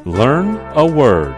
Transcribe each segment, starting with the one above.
Learn a word.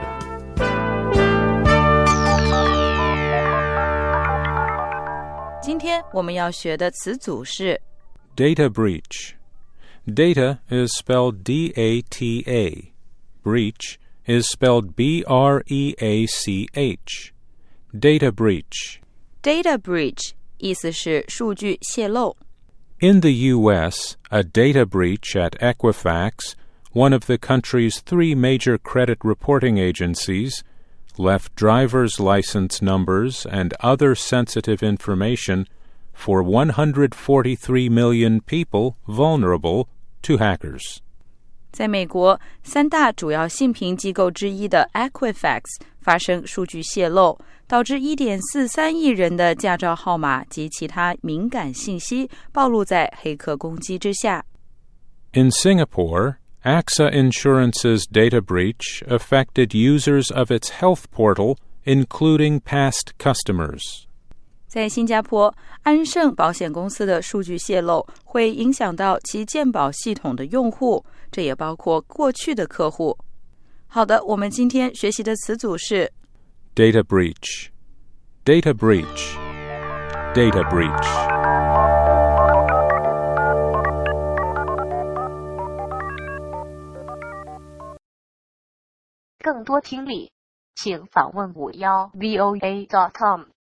"今天我们要学的词组是 Data breach. Data is spelled D-A-T-A. Breach is spelled B-R-E-A-C-H. Data breach. data breach， 意思是数据泄露。 In the U.S., a data breach at Equifax, one of the country's 3 major credit reporting agencies, left driver's license numbers and other sensitive information for 143 million people vulnerable to hackers. 在美国，3大主要信评机构之一的 Equifax 发生数据泄露，导致 1.43 亿人的驾照号码及其他敏感信息暴露在黑客攻击之下。 In Singapore, AXA Insurance's data breach affected users of its health portal, including past customers. 在新加坡，安盛保险公司的数据泄露会影响到其健保系统的用户，这也包括过去的客户。好的，我们今天学习的词组是 Data breach. Data breach. Data breach. 更多听力，请访问51voa.com。